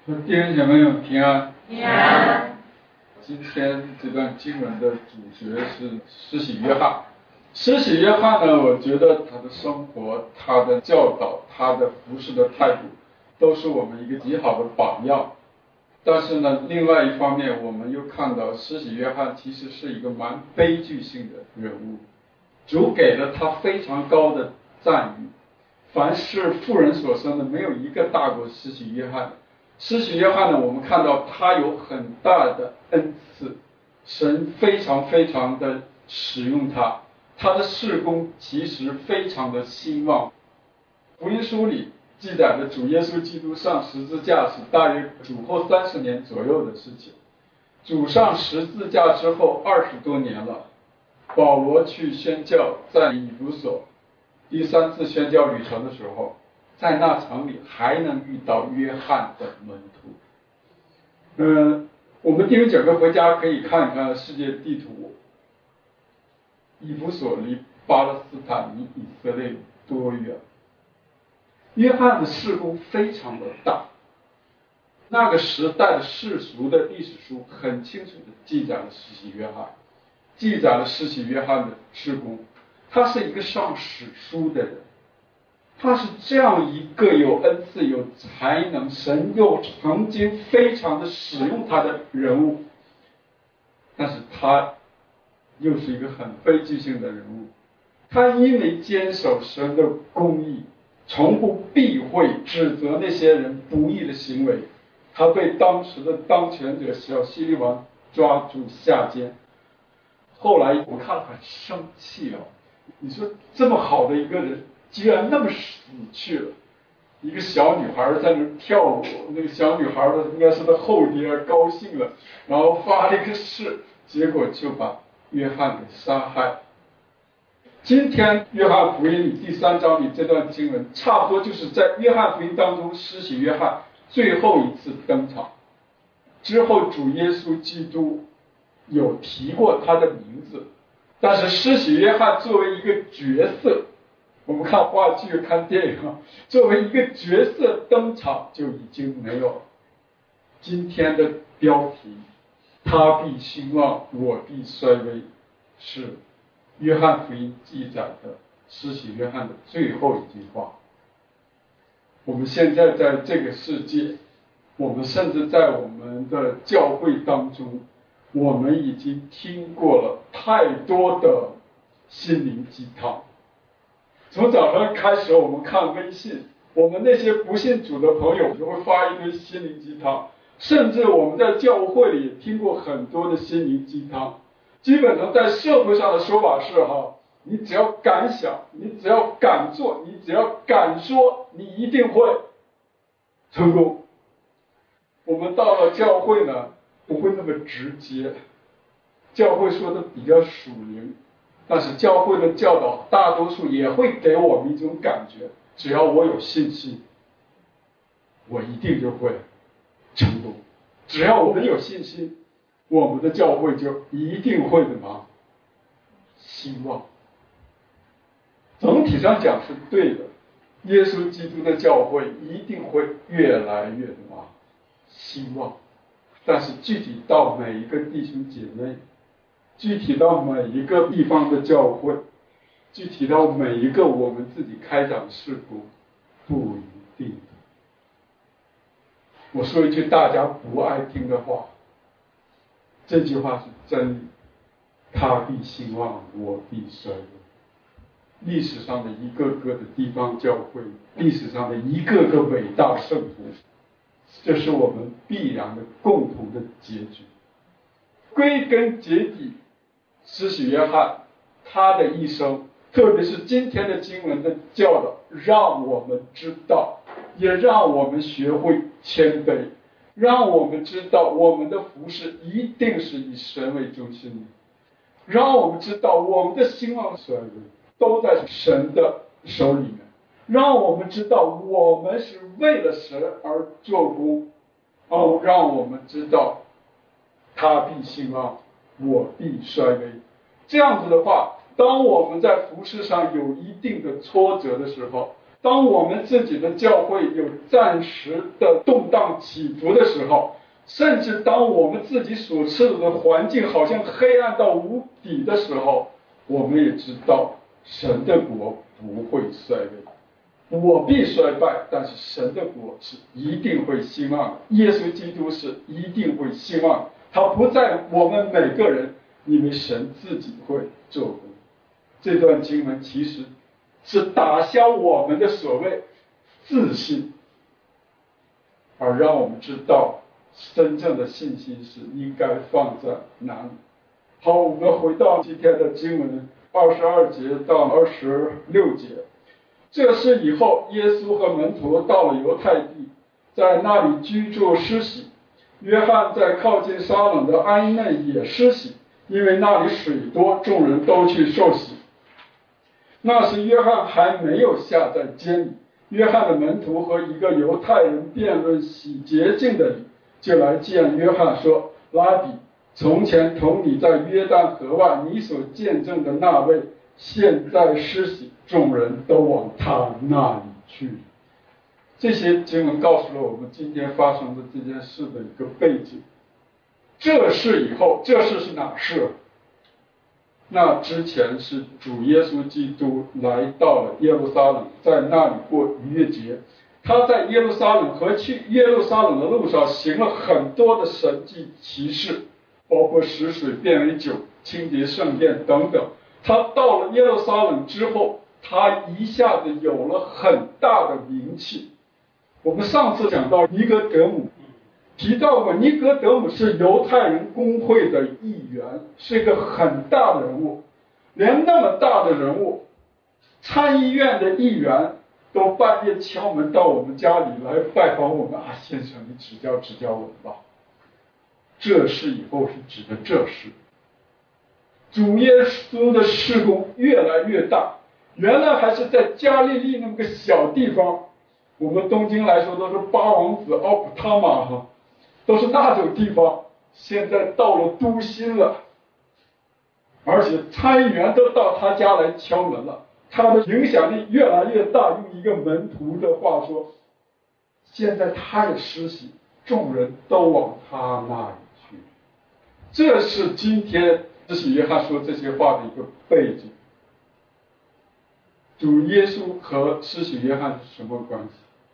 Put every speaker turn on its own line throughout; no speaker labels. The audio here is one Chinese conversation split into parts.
弟兄姐妹们平安。
平安。
今天这段经文的主角是施洗约翰。施洗约翰呢，我觉得他的生活、他的教导、他的服事的态度，都是我们一个极好的榜样。但是呢，另外一方面，我们又看到施洗约翰其实是一个蛮悲剧性的人物。主给了他非常高的赞誉，凡是妇人所生的，没有一个大过施洗约翰的。施洗约翰呢，我们看到他有很大的恩赐，神非常非常的使用他，他的事工其实非常的兴旺。福音书里记载的主耶稣基督上十字架是大约主后30年左右的事情。主上十字架之后20多年了，保罗去宣教，在以弗所第3次宣教旅程的时候，在那城里还能遇到约翰的门徒。我们弟兄姐妹回家可以看一看世界地图，以弗所离巴勒斯坦离以色列多远？约翰的事工非常的大，那个时代的世俗的历史书很清楚的记载了施洗约翰，记载了施洗约翰的事工。他是一个上史书的人，他是这样一个有恩赐、有才能，神又曾经非常的使用他的人物，但是他又是一个很悲剧性的人物。他因为坚守神的公义，从不避讳指责那些人不义的行为，他被当时的当权者小希律王抓住下监。后来我看了很生气啊！你说这么好的一个人，居然那么死去了。一个小女孩在那跳舞，那个小女孩的应该是她后爹高兴了，然后发了一个誓，结果就把约翰给杀害。今天约翰福音里第3章里这段经文，差不多就是在约翰福音当中施洗约翰最后一次登场。之后主耶稣基督有提过他的名字，但是施洗约翰作为一个角色，我们看话剧看电影，作为一个角色登场就已经没有了。今天的标题，他必兴旺，我必衰微，是约翰福音记载的施洗约翰的最后一句话。我们现在在这个世界，我们甚至在我们的教会当中，我们已经听过了太多的心灵鸡汤。从早上开始，我们看微信，我们那些不信主的朋友就会发一堆心灵鸡汤，甚至我们在教会里也听过很多的心灵鸡汤。基本上在社会上的说法是你只要敢想，你只要敢做，你只要敢说，你一定会成功。我们到了教会呢，不会那么直接，教会说的比较属灵，但是教会的教导大多数也会给我们一种感觉，只要我有信心，我一定就会成功。只要我们有信心，我们的教会就一定会什么兴旺。总体上讲是对的，耶稣基督的教会一定会越来越什么兴旺。但是具体到每一个弟兄姐妹，具体到每一个地方的教会，具体到每一个我们自己开展事工，不一定的。我说一句大家不爱听的话，这句话是真理，他必兴旺，我必衰微。历史上的一个个的地方教会，历史上的一个个伟大圣徒，这是我们必然的共同的结局。归根结底，施洗约翰他的一生，特别是今天的经文的教导，让我们知道，也让我们学会谦卑，让我们知道我们的服事一定是以神为中心的，让我们知道我们的兴旺衰微都在神的手里面，让我们知道我们是为了神而做工，让我们知道他必兴旺，我必衰微。这样子的话，当我们在服事上有一定的挫折的时候， 当我们自己的教会有暂时的动荡起伏的时候，甚至当我们自己所处的环境好像黑暗到无底的时候，我们也知道神的国不会衰微。我必衰败，但是神的国是一定会兴旺的，耶稣基督是一定会兴旺的，他不在我们每个人，因为神自己会做工。这段经文其实是打消我们的所谓自信，而让我们知道真正的信心是应该放在哪里。好，我们回到今天的经文22节到26节。这事以后，耶稣和门徒到了犹太地，在那里居住施洗。约翰在靠近撒冷的安内也施洗，因为那里水多，众人都去受洗。那时约翰还没有下在监里，约翰的门徒和一个犹太人辩论洗洁净的理，就来见约翰说：拉比，从前同你在约旦河外你所见证的那位，现在施洗，众人都往他那里去。这些经文告诉了我们今天发生的这件事的一个背景。这事以后，这事是哪事？那之前是主耶稣基督来到了耶路撒冷，在那里过逾越节。他在耶路撒冷和去耶路撒冷的路上行了很多的神迹奇事，包括使水变为酒、清洁圣殿等等。他到了耶路撒冷之后，他一下子有了很大的名气。我们上次讲到尼哥德姆，提到过尼哥德姆是犹太人公会的一员，是一个很大的人物。连那么大的人物，参议院的议员都半夜敲门到我们家里来拜访我们啊，先生，你指教指教我们吧。这事以后是指的这事。主耶稣的事工越来越大，原来还是在加利利那么个小地方，我们东京来说都是八王子奥普塔玛哈，都是那种地方，现在到了都心了，而且参议员都到他家来敲门了，他的影响力越来越大。用一个门徒的话说，现在他也施洗，众人都往他那里去。这是今天施洗约翰说这些话的一个背景。主耶稣和施洗约翰是什么关系？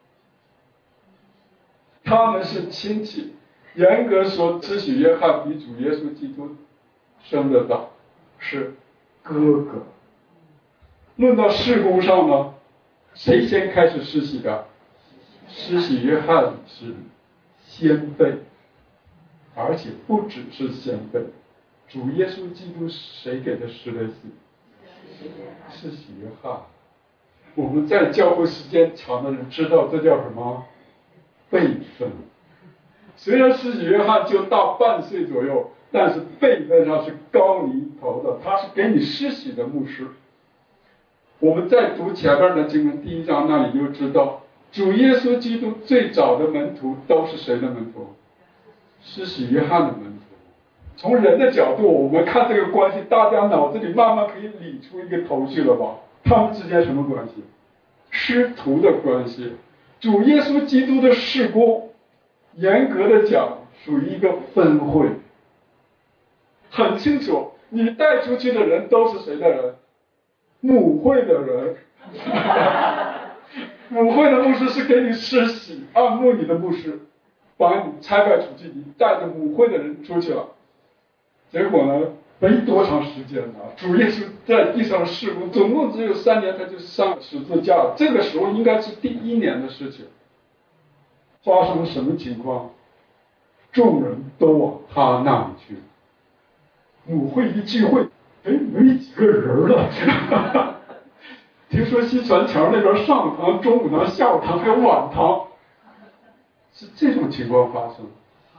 他们是亲戚，严格说，施洗约翰比主耶稣基督生得早，是哥哥。论到事工上呢，谁先开始施洗的？施洗约翰是先辈，而且不只是先辈。主耶稣基督谁给他施的洗？施洗约翰。我们在教会时间长的人知道这叫什么？辈分。虽然施洗约翰就大半岁左右，但是辈分上是高你一头的，他是给你施洗的牧师。我们再读前面的经文第1章，那里就知道主耶稣基督最早的门徒都是谁的门徒？施洗约翰的门徒。从人的角度，我们看这个关系，大家脑子里慢慢可以理出一个头绪了吧？他们之间什么关系？师徒的关系。主耶稣基督的事工，严格的讲，属于一个分会。很清楚，你带出去的人都是谁的人？母会的人。母会的牧师是给你施洗，按牧你的牧师把你差派出去，你带着母会的人出去了。结果呢，没多长时间呢，主耶稣在地上的事工总共只有3年，他就上十字架了。这个时候应该是第1年的事情。发生了什么情况？众人都往他那里去。母会一聚会，没几个人了。听说西船桥那边上堂、中午堂、下午堂还有晚堂，是这种情况发生。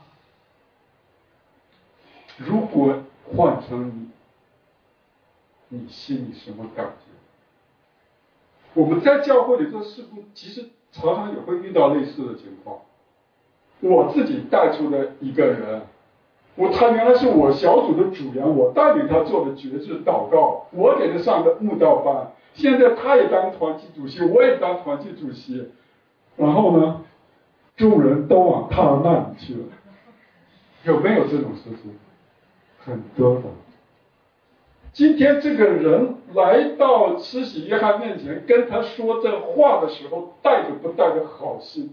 如果换成你心里什么感觉？我们在教会里做事工，其实常常也会遇到类似的情况。我自己带出的一个人， 他原来是我小组的组员，我带领他做的决志祷告，我给他上的慕道班，现在他也当团体主席，我也当团体主席，然后呢，众人都往他那里去了。有没有这种事情？很多的。今天这个人来到施洗约翰面前，跟他说这话的时候，带着不带着好心？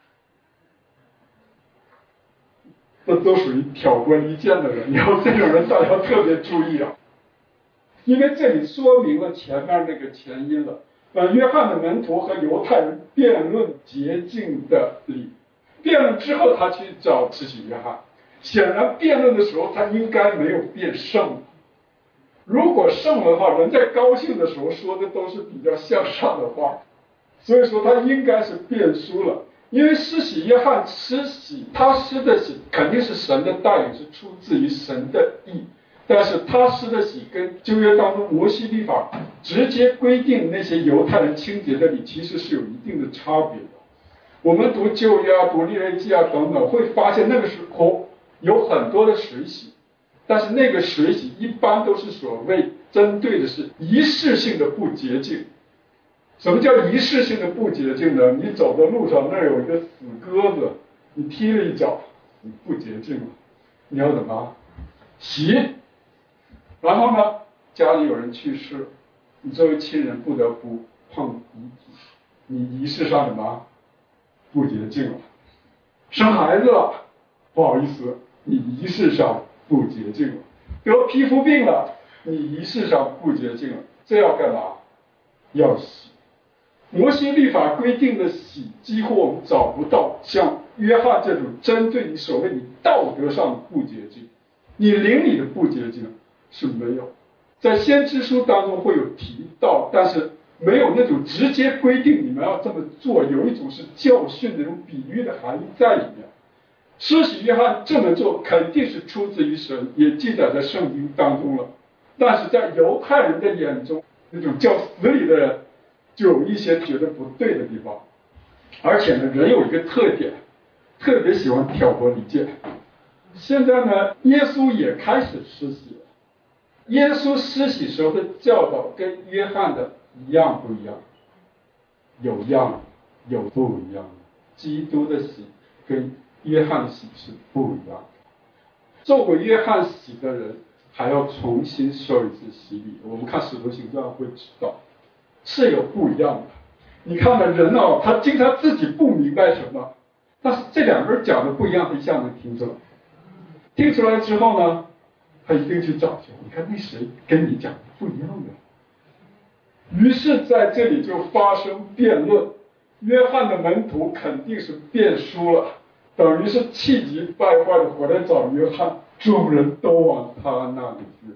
这都属于挑拨离间的人，以后这种人大家特别注意啊！因为这里说明了前面那个前因了。约翰的门徒和犹太人辩论洁净的理，辩论之后他去找施洗约翰，显然辩论的时候他应该没有变圣。如果圣的话，人在高兴的时候说的都是比较向上的话，所以说他应该是变输了。因为施洗约翰施洗，他施的洗肯定是神的带领，是出自于神的意，但是他施的洗跟旧约当中摩西律法直接规定那些犹太人清洁的礼，其实是有一定的差别的。我们读旧约啊、读利未记啊等等，会发现那个时候有很多的水洗，但是那个水洗一般都是所谓针对的是仪式性的不洁净。什么叫仪式性的不洁净呢？你走在路上，那儿有一个死鸽子，你踢了一脚，你不洁净了，你要怎么洗？然后呢，家里有人去世，你作为亲人不得不碰遗体，你仪式上什么不洁净了？生孩子了，不好意思，你仪式上不洁净了；得皮肤病了，你仪式上不洁净了，这要干嘛？要洗。摩西律法规定的洗，几乎我们找不到像约翰这种针对你所谓你道德上的不洁净，你灵里的不洁净是没有。在先知书当中会有提到，但是没有那种直接规定你们要这么做，有一种是教训那种比喻的含义在里面。施洗约翰这么做肯定是出自于神，也记载在圣经当中了，但是在犹太人的眼中，那种叫死里的人就有一些觉得不对的地方。而且呢，人有一个特点，特别喜欢挑拨离间。现在呢，耶稣也开始施洗了。耶稣施洗时候的教导跟约翰的一样不一样？有样，有不一样的。基督的洗跟约翰的洗是不一样的。受过约翰洗的人还要重新受一次洗礼。我们看使徒行传会知道是有不一样的。你看呢，人啊，他经常自己不明白什么，但是这两边讲的不一样，他一下能听出来。听出来之后呢，他一定去找去。你看那谁跟你讲的不一样的。于是在这里就发生辩论。约翰的门徒肯定是辩输了，等于是气急败坏的回来找约翰，众人都往他那里去。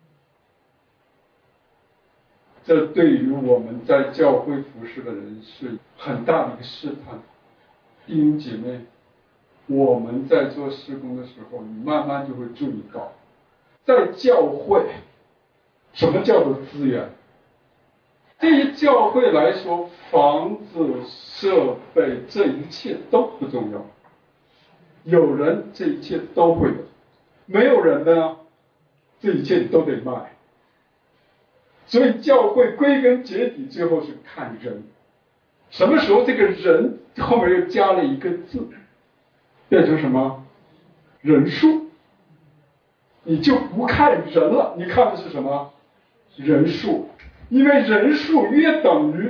这对于我们在教会服侍的人是很大的一个试探。弟兄姐妹，我们在做事工的时候，你慢慢就会注意到，在教会，什么叫做资源？对于教会来说，房子、设备这一切都不重要。有人这一切都会有，没有人呢，这一切都得卖。所以教会归根结底最后是看人。什么时候这个人后面又加了一个字，变成什么？人数。你就不看人了，你看的是什么？人数。因为人数约等于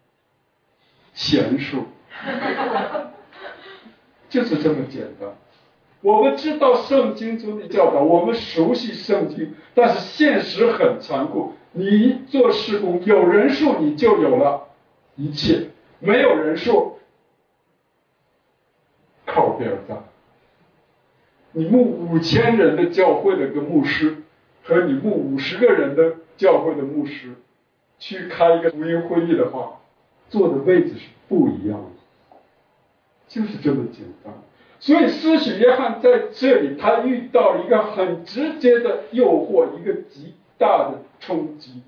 钱数，就是这么简单。我们知道圣经中的教导，我们熟悉圣经，但是现实很残酷。你做事工有人数，你就有了一切；没有人数，靠边站。你牧5000人的教会的个牧师，和你牧50个人的教会的牧师，去开一个福音会议的话，坐的位置是不一样的，就是这么简单。所以施洗约翰在这里，他遇到一个很直接的诱惑，一个极大的冲击。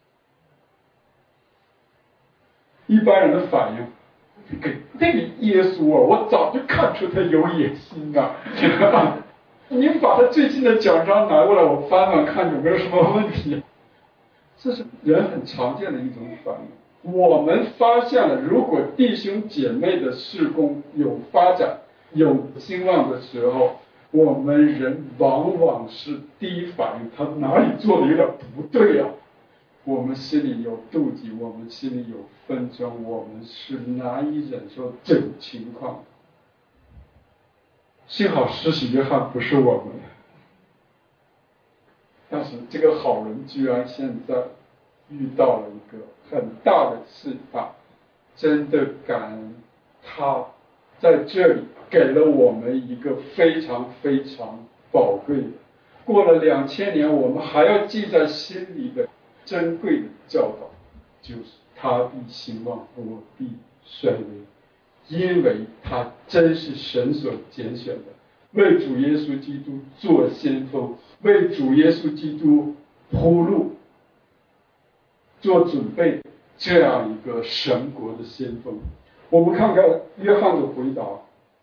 一般人的反应，那个耶稣啊，我早就看出他有野心啊， 你们把他最近的奖章拿过来，我翻翻看有没有什么问题。这是人很常见的一种反应。我们发现了，如果弟兄姐妹的事工有发展、有兴旺的时候，我们人往往是第一反应，他哪里做的有点不对啊？我们心里有妒忌，我们心里有纷争，我们是难以忍受这种情况。幸好施洗约翰不是我们，但是这个好人居然现在遇到了一个很大的试探，真的感恩他在这里给了我们一个非常非常宝贵的，过了2000年我们还要记在心里的珍贵的教导，就是他必兴旺，我必衰微，因为他真是神所拣选的，为主耶稣基督做先锋，为主耶稣基督铺路，做准备，这样一个神国的先锋。我们看看约翰的回答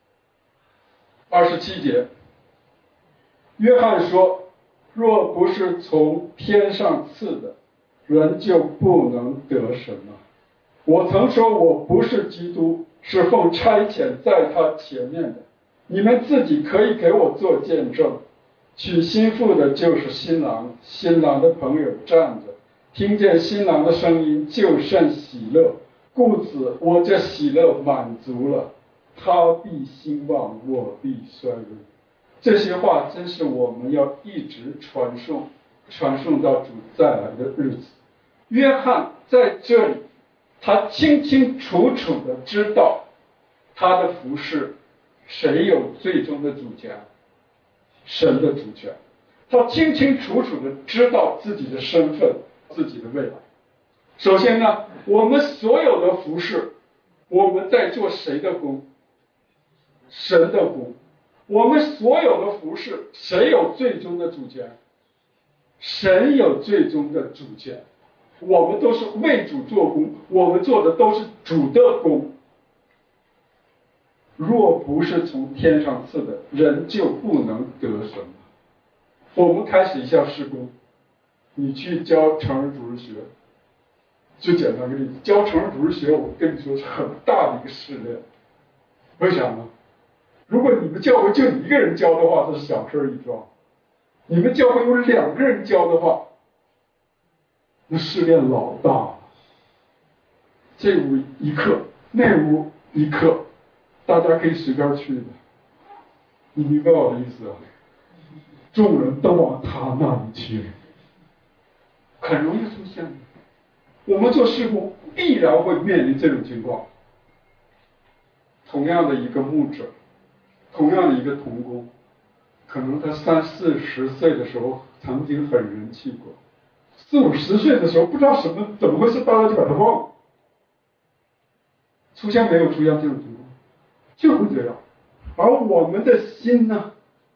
，27节，约翰说：若不是从天上赐的，人就不能得什么。我曾说我不是基督，是奉差遣在他前面的，你们自己可以给我做见证。娶新妇的就是新郎，新郎的朋友站着，听见新郎的声音就甚喜乐，故此我这喜乐满足了，他必兴旺，我必衰微。这些话真是我们要一直传颂到主再来的日子。约翰在这里，他清清楚楚地知道他的服事谁有最终的主权，神的主权。他清清楚楚地知道自己的身份，自己的未来。首先呢，我们所有的服事，我们在做谁的工？神的工。我们所有的服事，谁有最终的主权？神有最终的主权。我们都是为主做工，我们做的都是主的工。若不是从天上赐的，人就不能得什么。我们开始一下事工，你去教成人主日学，最简单的例子，教成人主日学，我跟你说是很大的一个试炼。为啥呢？如果你们教会就你一个人教的话，这是小事一桩；你们教会有2个人教的话，那试炼老大了。这屋一课，那屋一课，大家可以随便去的。你明白我的意思啊？众人都往他那里去，很容易出现的。我们做事工必然会面临这种情况。同样的一个牧者，同样的一个同工，可能他30、40岁的时候曾经很人气过，40、50岁的时候不知道怎么回事，大家就把他忘了。出现没有出现这种情况？就会这样。而我们的心呢？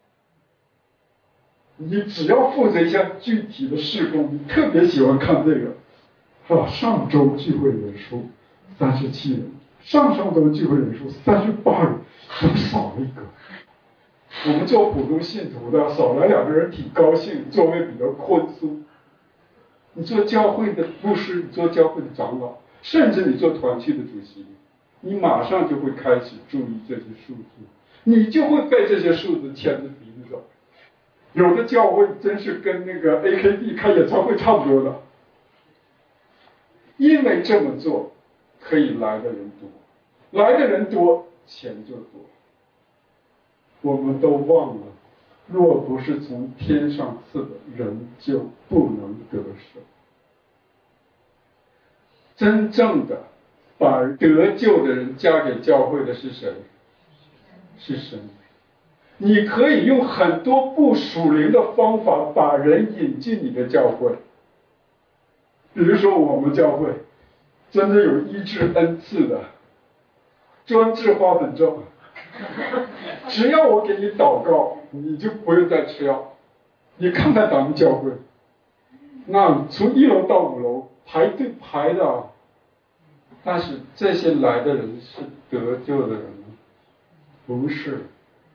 你只要负责一下具体的事工，你特别喜欢看这个，是吧？上周聚会人数37人，上周聚会人数38人，怎么少了一个？我们做普通信徒的，少来2个人挺高兴，座位比较宽松。你做教会的牧师，你做教会的长老，甚至你做团契的主席，你马上就会开始注意这些数字，你就会被这些数字牵着鼻子走。有的教会真是跟那个 AKB 开演唱会差不多的，因为这么做可以来的人多，来的人多，钱就多。我们都忘了，若不是从天上赐的，人就不能得生。真正的把得救的人嫁给教会的是谁？是神。你可以用很多不属灵的方法把人引进你的教会。比如说我们教会真的有医治恩赐的，专治花粉症，只要我给你祷告，你就不用再吃药。你看看咱们教会，那从1楼到5楼排队排的，但是这些来的人是得救的人吗？不是。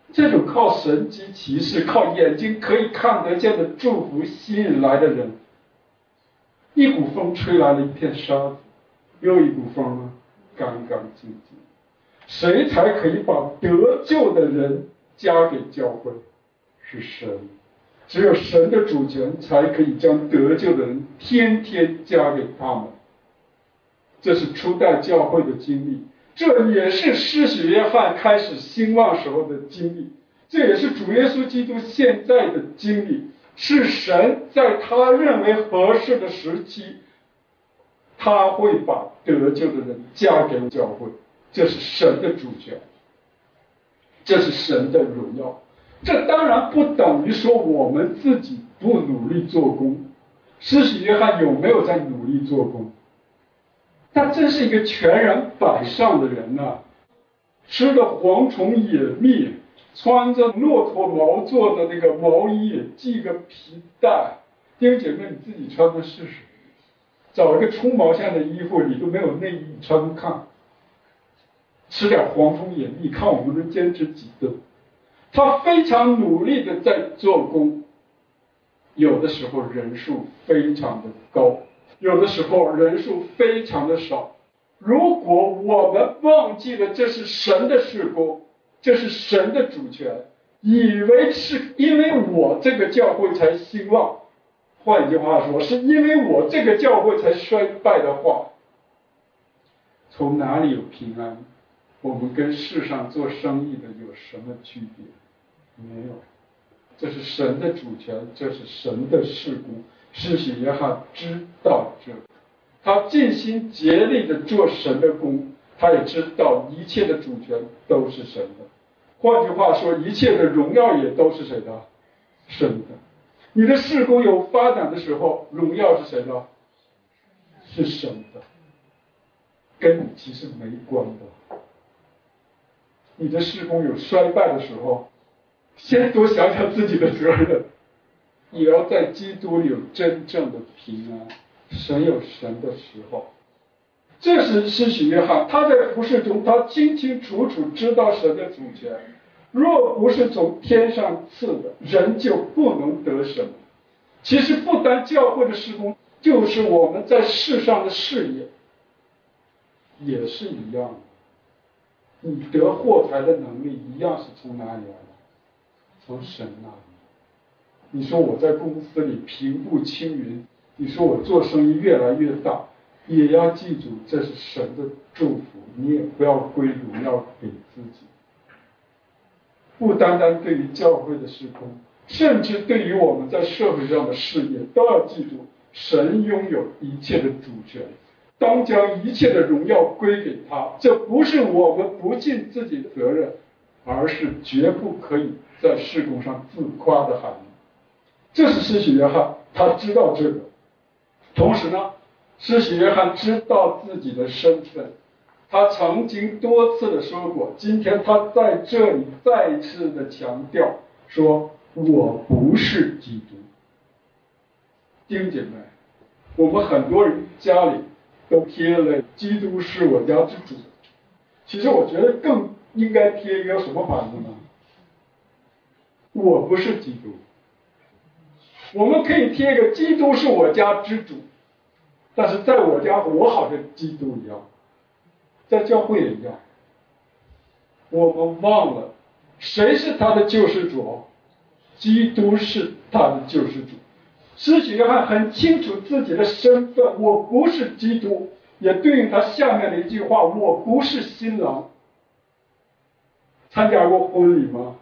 这种靠神迹奇事、靠眼睛可以看得见的祝福吸引来的人，一股风吹来了一片沙子，又一股风呢，干干净净。谁才可以把得救的人加给教会？是神。只有神的主权才可以将得救的人天天加给他们。这是初代教会的经历，这也是施洗约翰开始兴旺时候的经历，这也是主耶稣基督现在的经历，是神在他认为合适的时期，他会把得救的人加给教会。这是神的主权，这是神的荣耀。这当然不等于说我们自己不努力做工。施洗约翰有没有在努力做工？他真是一个全然摆上的人呐，吃的蝗虫野蜜，穿着骆驼毛做的那个毛衣，系个皮带。弟兄姐妹，你自己穿着试试，找一个充毛线的衣服，你都没有内衣穿看。吃点蝗虫野蜜，看我们能坚持几顿。他非常努力的在做工，有的时候人数非常的高，有的时候人数非常的少。如果我们忘记了这是神的事工，这是神的主权，以为是因为我这个教会才兴旺，换一句话说，是因为我这个教会才衰败的话，从哪里有平安？我们跟世上做生意的有什么区别？没有。这是神的主权，这是神的事工。施洗约翰知道这个，他尽心竭力的做神的工，他也知道一切的主权都是神的。换句话说，一切的荣耀也都是谁的？神的。你的事工有发展的时候，荣耀是谁的？是神的，跟你其实没关的。你的事工有衰败的时候，先多想想自己的责任，也要在基督里有真正的平安。神有神的时候，这是施洗约翰，他在服事中，他清清楚楚知道神的主权。若不是从天上赐的，人就不能得什么。其实不单教会的事工，就是我们在世上的事业，也是一样的。你得货财的能力一样是从哪里来的？从神那里。你说我在公司里平步青云，你说我做生意越来越大，也要记住这是神的祝福，你也不要归荣耀给自己。不单单对于教会的事工，甚至对于我们在社会上的事业，都要记住神拥有一切的主权，当将一切的荣耀归给他。这不是我们不尽自己的责任，而是绝不可以在事工上自夸的含义。这是施洗约翰，他知道这个。同时呢，施洗约翰知道自己的身份，他曾经多次的说过，今天他在这里再次的强调说，我不是基督。弟兄姐妹，我们很多人家里都贴了基督是我家之主，其实我觉得更应该贴一个什么牌子呢？我不是基督。我们可以贴一个基督是我家之主，但是在我家我好像基督一样，在教会也一样。我们忘了谁是他的救世主？基督是他的救世主。施洗约翰很清楚自己的身份，我不是基督，也对应他下面的一句话，我不是新郎。参加过婚礼吗？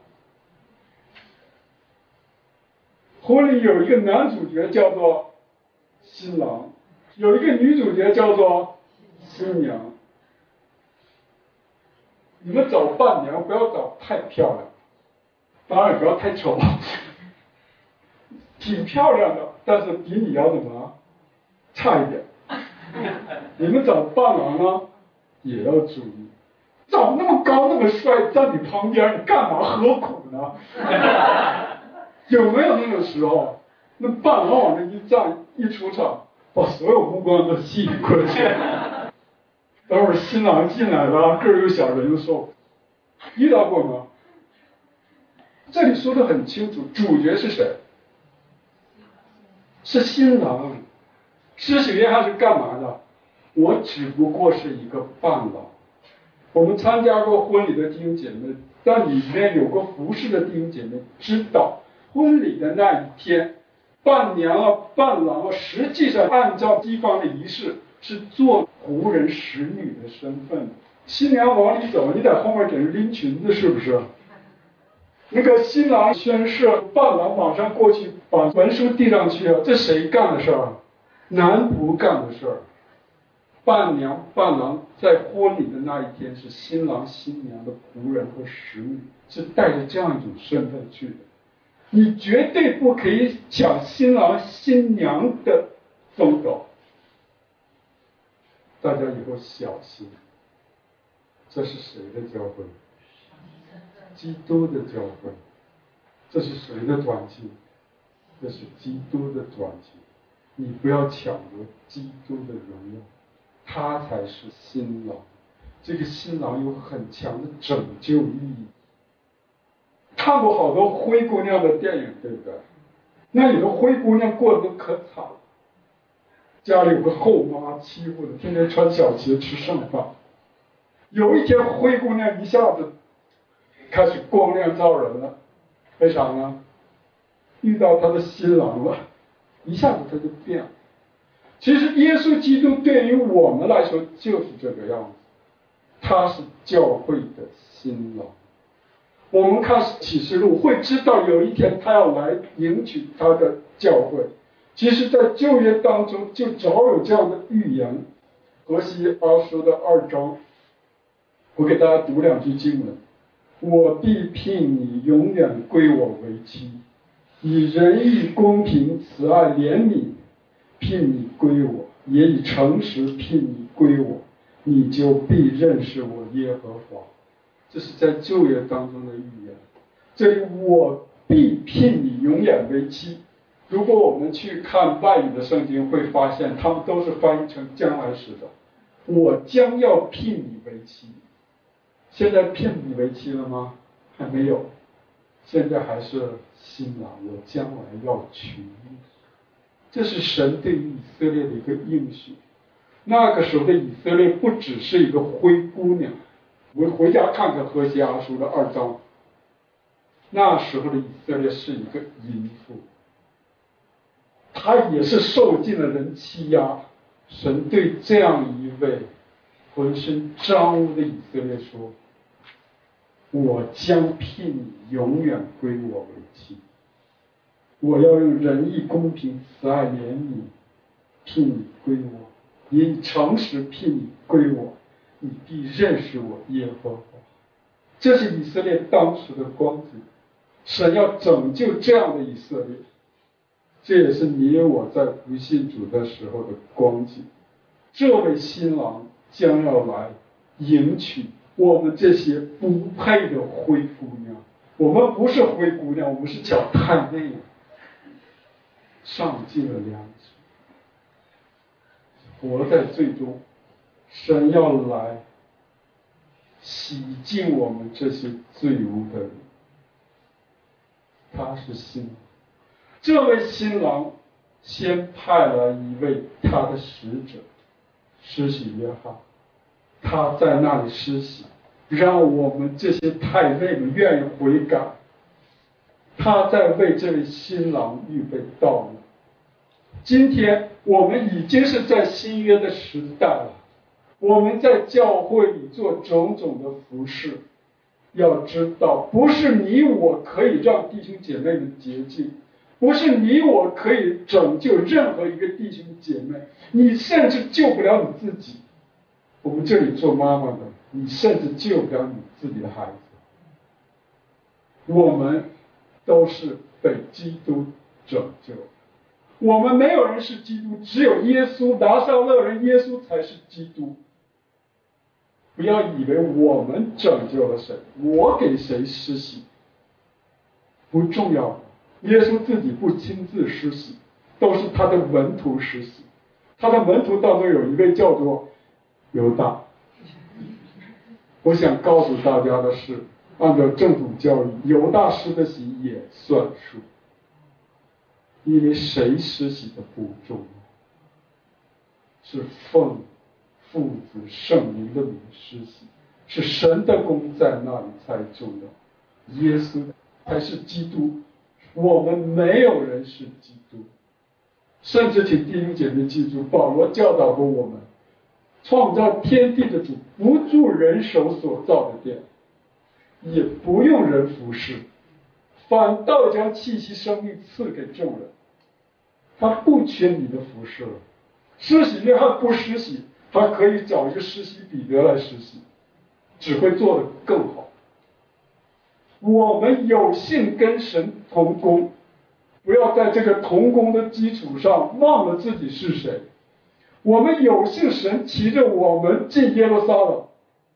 婚礼有一个男主角叫做新郎，有一个女主角叫做新娘。你们找伴娘不要找太漂亮，当然也不要太丑，挺漂亮的，但是比你要怎么差一点。你们找伴郎呢也要注意，找那么高那么帅在你旁边，你干嘛何苦呢？有没有那个时候，那伴郎往那一站，一出场，把所有目光都吸引过去。等会儿新郎进来了，个儿又小，人又瘦，遇到过吗？ 这里说的很清楚，主角是谁？是新郎。施洗约翰是干嘛的？我只不过是一个伴郎。我们参加过婚礼的弟兄姐妹，在里面有过服侍的弟兄姐妹知道，婚礼的那一天，伴娘啊、伴郎啊，实际上按照西方的仪式是做仆人使女的身份。新娘往里走，你在后面给人拎裙子，是不是？那个新郎宣誓，伴郎马上过去把文书递上去啊，这谁干的事儿？男仆干的事儿。伴娘、伴郎在婚礼的那一天是新郎新娘的仆人和使女，是带着这样一种身份去的。你绝对不可以抢新郎新娘的风头，大家以后小心。这是谁的教会？基督的教会。这是谁的团契？这是基督的团契。你不要抢夺基督的荣耀，他才是新郎。这个新郎有很强的拯救意义。看过好多灰姑娘的电影，对不对？那里的灰姑娘过得都可惨了，家里有个后妈欺负的，天天穿小鞋吃剩饭。有一天灰姑娘一下子开始光亮照人了，为啥呢？遇到她的新郎了，一下子她就变了。其实耶稣基督对于我们来说就是这个样子，他是教会的新郎。我们看启示录会知道有一天他要来迎娶他的教会。其实在旧约当中就早有这样的预言。何西阿书的2章，我给大家读2句经文：我必聘你永远归我为妻，以仁义、公平、慈爱、怜悯聘你归我，也以诚实聘你归我，你就必认识我耶和华。这是在旧约当中的预言。这里我必聘你永远为妻，如果我们去看外语的圣经，会发现他们都是翻译成将来时的。我将要聘你为妻。现在聘你为妻了吗？还没有。现在还是新郎，我将来要娶你。这是神对以色列的一个应许。那个时候的以色列不只是一个灰姑娘，我们回家看看何西阿书的2章。那时候的以色列是一个淫妇，她也是受尽了人欺压。神对这样一位浑身脏污的以色列说：我将聘你永远归我为妻，我要用仁义、公平、慈爱、怜悯聘你归我，也以诚实聘你归我，你必认识我耶和华。这是以色列当时的光景。神要拯救这样的以色列，这也是你我在不信主的时候的光景。这位新郎将要来迎娶我们这些不配的灰姑娘。我们不是灰姑娘，我们是叫太妹，丧尽了良知，活在最终。神要来洗净我们这些罪污的人。他是新郎。这位新郎先派了一位他的使者施洗约翰，他在那里施洗，让我们这些太妹们愿意悔改。他在为这位新郎预备道路。今天我们已经是在新约的时代了，我们在教会里做种种的服事。要知道，不是你我可以让弟兄姐妹们洁净，不是你我可以拯救任何一个弟兄姐妹，你甚至救不了你自己。我们这里做妈妈的，你甚至救不了你自己的孩子。我们都是被基督拯救，我们没有人是基督，只有耶稣，拿撒勒人耶稣才是基督。不要以为我们拯救了谁，我给谁施洗不重要。耶稣自己不亲自施洗，都是他的门徒施洗。他的门徒当中有一位叫做犹大。我想告诉大家的是， 按照正统教义，犹大施的洗也算数，因为谁施洗的不重要，是奉父子圣灵的名施洗，是神的功在那里才重要。耶稣才是基督，我们没有人是基督。甚至请弟兄姐妹记住，保罗教导过我们，创造天地的主不住人手所造的殿，也不用人服侍，反倒将气息生命赐给众人。他不缺你的服侍了。施洗约翰不施洗，他可以找一个施洗彼得来施洗，只会做得更好。我们有幸跟神同工，不要在这个同工的基础上忘了自己是谁。我们有幸神骑着我们进耶路撒冷，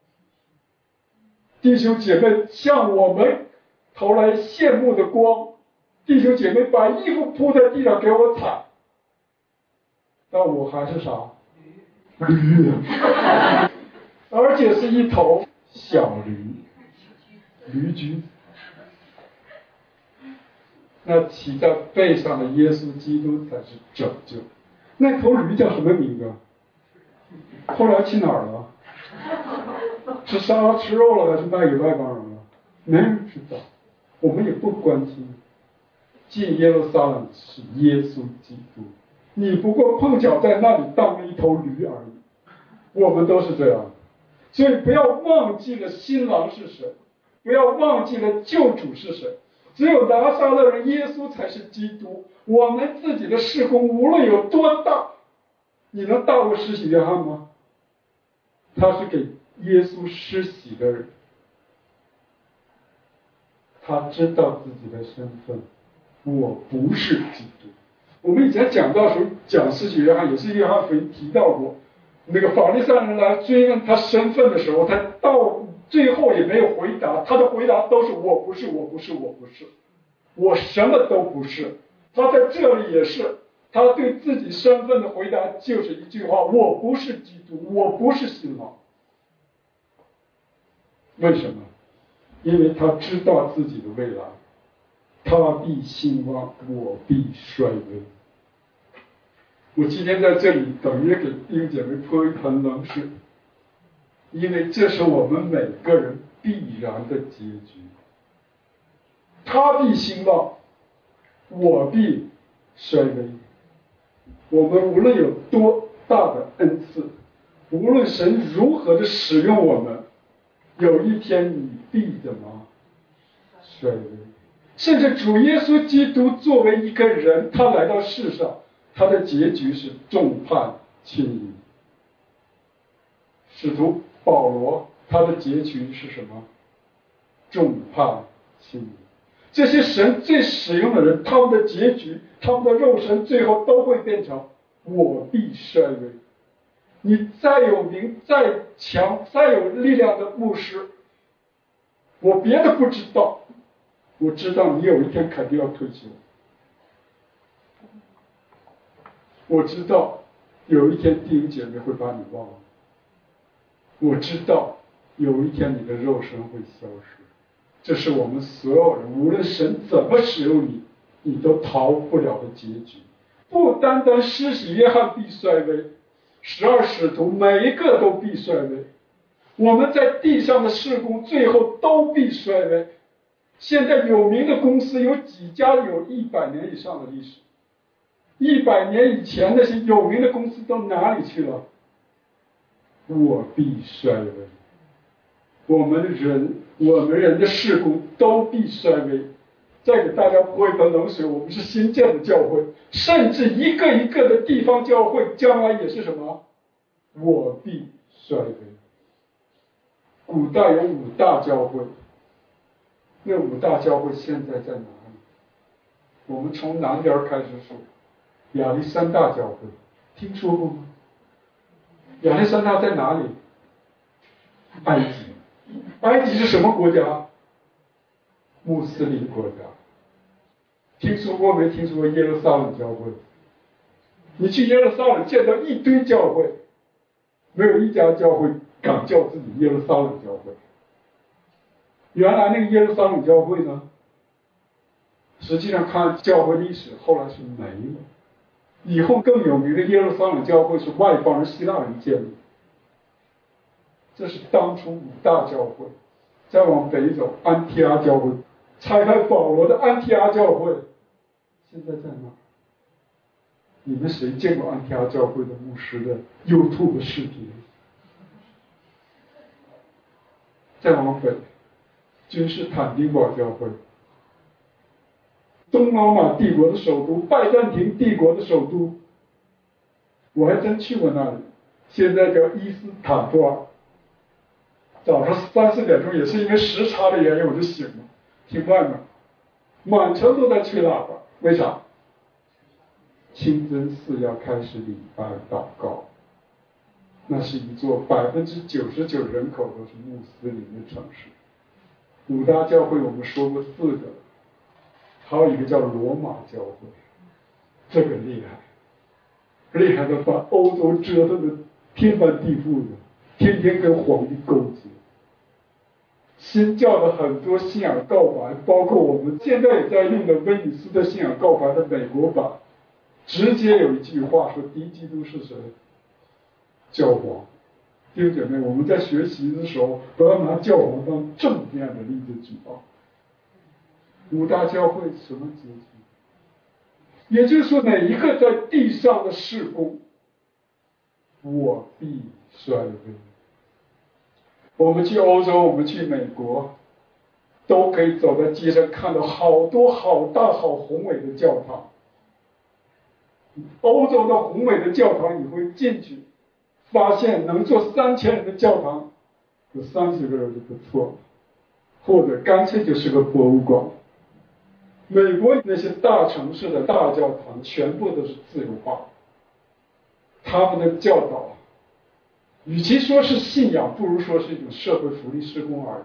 弟兄姐妹向我们投来羡慕的光，弟兄姐妹把衣服铺在地上给我踩，但我还是啥？驴，而且是一头小驴驹。那骑在背上的耶稣基督才是拯救。那头驴叫什么名字？后来去哪儿了？是杀了吃肉了，还是卖给外邦人了？没人知道，我们也不关心。进耶路撒冷是耶稣基督，你不过碰巧在那里当了一头驴而已。我们都是这样，所以不要忘记了新郎是谁，不要忘记了救主是谁。只有拿撒勒人耶稣才是基督。我们自己的事工无论有多大，你能大过施洗约翰吗？他是给耶稣施洗的人，他知道自己的身份，我不是基督。我们以前讲到的时候讲施洗约翰，也是约翰福音提到过，那个法利赛人来追问他身份的时候，他到最后也没有回答，他的回答都是我不是，我不是，我不是，我什么都不是。他在这里也是，他对自己身份的回答就是一句话：我不是基督，我不是新郎。为什么？因为他知道自己的未来，他必兴旺，我必衰微。我今天在这里等于给弟兄姐妹泼一盆冷水，因为这是我们每个人必然的结局。他必兴旺，我必衰微。我们无论有多大的恩赐，无论神如何的使用我们，有一天你必怎么衰微。甚至主耶稣基督作为一个人，他来到世上，他的结局是众叛亲离。使徒保罗他的结局是什么？众叛亲离。这些神最使用的人，他们的结局，他们的肉身最后都会变成我必衰微。你再有名再强再有力量的牧师，我别的不知道，我知道你有一天肯定要退休。我知道有一天弟兄姐妹会把你忘了。我知道有一天你的肉身会消失。这是我们所有人，无论神怎么使用你，你都逃不了的结局。不单单施洗约翰必衰微，12使徒每一个都必衰微。我们在地上的事工最后都必衰微。现在有名的公司有几家有100年以上的历史？100年以前那些有名的公司都哪里去了？我必衰微。我们人的事工都必衰微。再给大家泼一盆冷水，我们是新建的教会，甚至一个一个的地方教会将来也是什么？我必衰微。古代有5大教会，那5大教会现在在哪里？我们从南边开始说，亚历山大教会，听说过吗？亚历山大在哪里？埃及。埃及是什么国家？穆斯林国家。听说过没？听说过耶路撒冷教会？你去耶路撒冷见到一堆教会，没有一家教会敢叫自己耶路撒冷教会。 原来那个耶路撒冷教会呢，实际上看教会历史后来是没了。以后更有名的耶路撒冷教会是外邦人希腊人建立，这是当初五大教会。再往北走，安提阿教会，拆开保罗的安提阿教会，现在在哪？你们谁见过安提阿教会的牧师的 YouTube 视频？再往北，君士坦丁堡教会，东罗马帝国的首都，拜占庭帝国的首都，我还真去过那里，现在叫伊斯坦布尔。早上3、4点钟，也是因为时差的原因，我就醒了，听外面满城都在吹喇叭，为啥？清真寺要开始礼拜祷告，那是一座99%人口都是穆斯林的城市。五大教会我们说过4个，还有一个叫罗马教会，这个厉害，厉害的把欧洲折腾的天翻地覆的，天天跟皇帝勾结。新教的很多信仰告白，包括我们现在也在用的威尼斯的信仰告白的美国版，直接有一句话说第一基督是谁？教皇。弟兄姐妹，我们在学习的时候不要拿教皇当正面的例子举啊。五大教会什么结局？也就是说，哪一个在地上的事工，我必衰微。我们去欧洲，我们去美国，都可以走在街上看到好多好大好宏伟的教堂。欧洲的宏伟的教堂，你会进去，发现能坐3000人的教堂，有30个人就不错了，或者干脆就是个博物馆。美国那些大城市的大教堂全部都是自由化，他们的教导与其说是信仰，不如说是一种社会福利施工而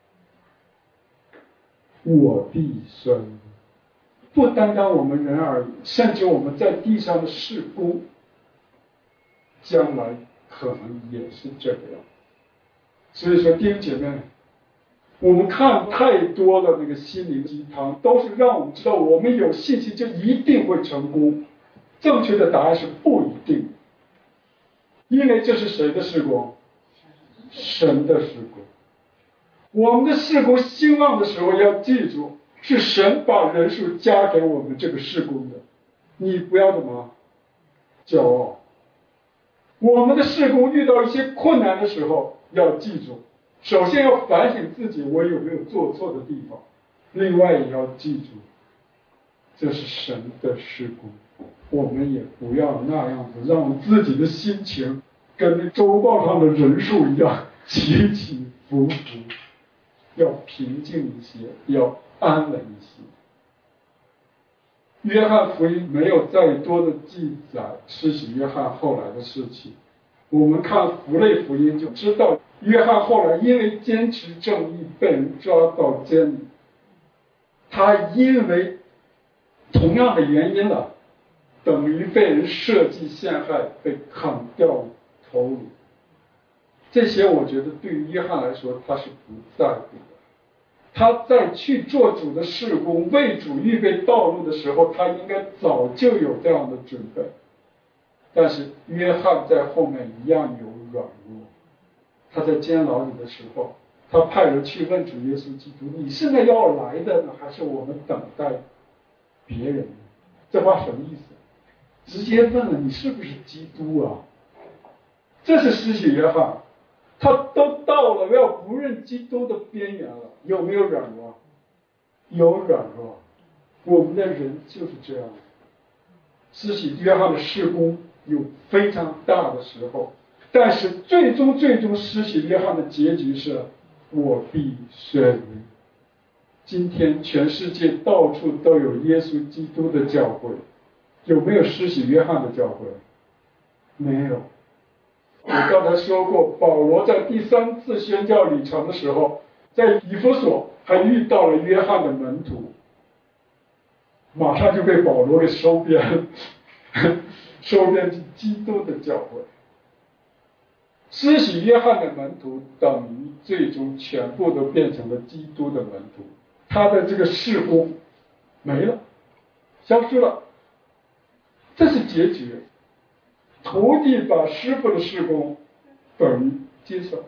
已。我必衰微，不单单我们人而已，甚至我们在地上的事工，将来可能也是这个样。所以说，弟兄姐妹，我们看太多的那个心灵鸡汤，都是让我们知道我们有信心就一定会成功。正确的答案是不一定，因为这是谁的事工？神的事工。我们的事工兴旺的时候，要记住，是神把人数加给我们这个事工的，你不要怎么骄傲。我们的事工遇到一些困难的时候，要记住，首先要反省自己，我有没有做错的地方，另外也要记住，这是神的事工，我们也不要那样子让自己的心情跟那周报上的人数一样起起伏伏，要平静一些，要安稳一些。约翰福音没有再多的记载施洗约翰后来的事情，我们看符类福音就知道，约翰后来因为坚持正义被人抓到监里，他因为同样的原因了，等于被人设计陷害，被砍掉头颅。这些我觉得对于约翰来说他是不在乎的。他在去做主的事工，为主预备道路的时候，他应该早就有这样的准备。但是约翰在后面一样有软弱。他在监牢里的时候，他派人去问主耶稣基督：“你现在要来的呢，还是我们等待别人呢？”这话什么意思？直接问了：“你是不是基督啊？”这是施洗约翰。他都到了要不认基督的边缘了，有没有软弱？有软弱。我们的人就是这样。施洗约翰的事工有非常大的时候，但是最终施洗约翰的结局是我必衰微。今天全世界到处都有耶稣基督的教会，有没有施洗约翰的教会？没有。我刚才说过，保罗在第3次宣教旅程的时候，在以弗所还遇到了约翰的门徒，马上就被保罗给收编，收编进基督的教会。 施洗约翰的门徒等于最终全部都变成了基督的门徒，他的这个事工没了，消失了，这是结局。徒弟把师傅的事工等于接受，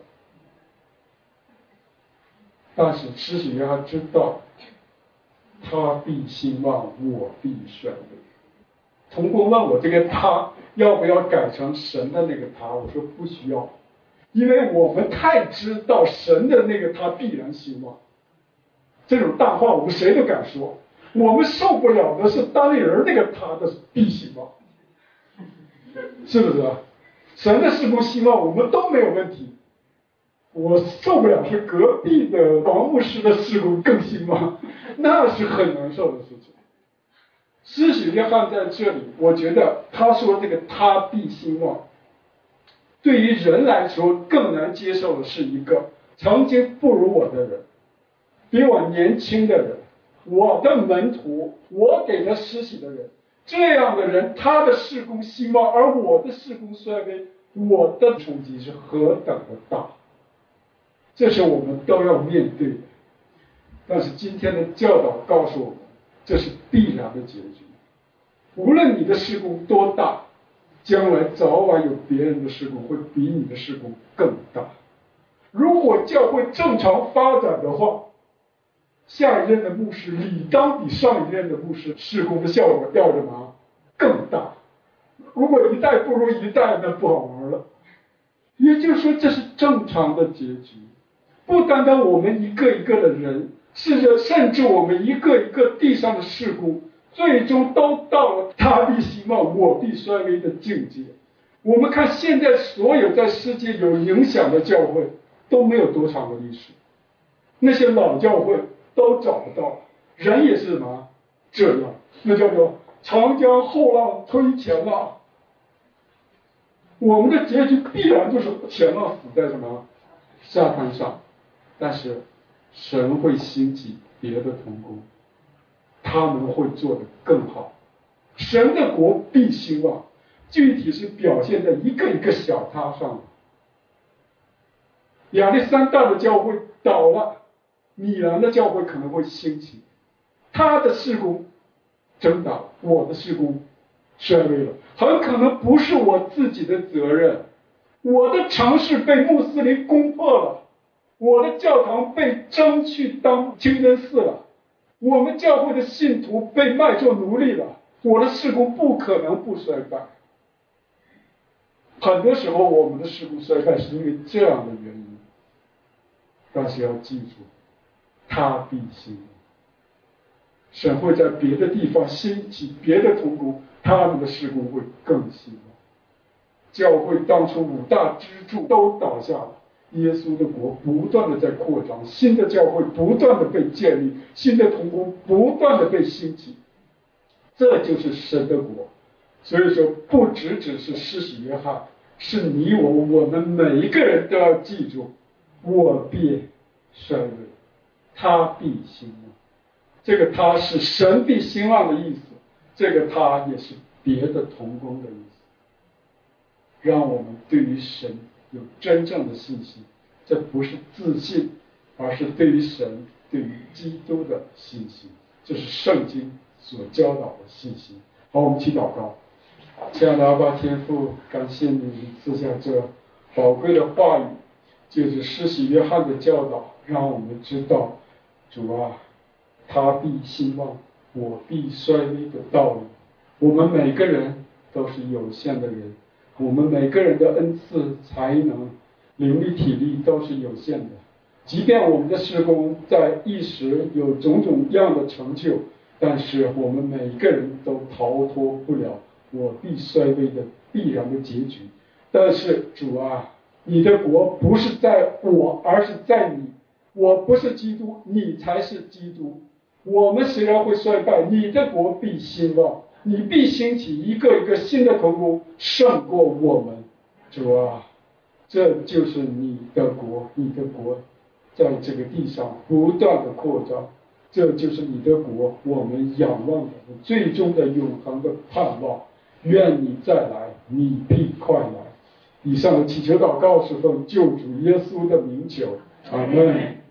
但是施洗约翰知道，他必兴旺，我必衰微。童工问我这个他要不要改成神的那个他，我说不需要，因为我们太知道神的那个他必然兴旺，这种大话我们谁都敢说。我们受不了的是单立人那个他的必兴旺，是不是？神的事工兴旺我们都没有问题，我受不了是隔壁的王牧师的事工更兴旺，那是很难受的事情。施洗约翰在这里，我觉得他说这个他必兴旺，对于人来说更难接受的是一个曾经不如我的人，比我年轻的人，我的门徒，我给他施洗的人，这样的人他的事工兴旺，而我的事工衰微，我的冲击是何等的大，这是我们都要面对的。但是今天的教导告诉我们，这是必然的结局。无论你的事工多大，将来早晚有别人的事工会比你的事工更大。如果教会正常发展的话，下一任的牧师理当比上一任的牧师事工的效果要什么更大。如果一代不如一代，那不好玩了。也就是说，这是正常的结局。不单单我们一个一个的人，甚至我们一个一个地上的事工，最终都到了他必兴旺，我必衰微的境界。我们看现在所有在世界有影响的教会都没有多长的历史，那些老教会都找不到，人也是什么这样，那叫做长江后浪推前浪。我们的结局必然就是前浪死在什么沙滩上，但是神会兴起别的同工，他们会做得更好。神的国必兴旺，具体是表现在一个一个小他上。亚历山大的教会倒了，米兰的教会可能会兴起，他的事工增大，我的事工衰微了，很可能不是我自己的责任。我的城市被穆斯林攻破了，我的教堂被征去当清真寺了，我们教会的信徒被卖作奴隶了，我的事工不可能不衰败。很多时候我们的事工衰败是因为这样的原因，但是要记住，他必兴旺，神会在别的地方兴起别的同工，他们的事工会更兴旺。教会当初5大支柱都倒下了，耶稣的国不断的在扩张，新的教会不断的被建立，新的同工不断的被兴起，这就是神的国。所以说不只是施洗约翰，是你我们每一个人都要记住，我必衰微，他必兴旺。这个他是神必兴旺的意思，这个他也是别的同工的意思。让我们对于神有真正的信心，这不是自信，而是对于神、对于基督的信心，这是圣经所教导的信心。好，我们去祷告。亲爱的阿爸天父，感谢你赐下这宝贵的话语，就是施洗约翰的教导，让我们知道，主啊，他必兴旺，我必衰微的道理。我们每个人都是有限的人，我们每个人的恩赐、才能、灵力、体力都是有限的。即便我们的事工在一时有种种样的成就，但是我们每一个人都逃脱不了我必衰微的必然的结局。但是主啊，你的国不是在我，而是在你。我不是基督，你才是基督。我们虽然会衰败，你的国必兴旺，你必兴起一个一个新的同工，胜过我们。主啊，这就是你的国，你的国在这个地上不断的扩张，这就是你的国，我们仰望的最终的永恒的盼望。愿你再来，你必快来。 以上的祈求祷告是奉救主耶稣的名求，阿门。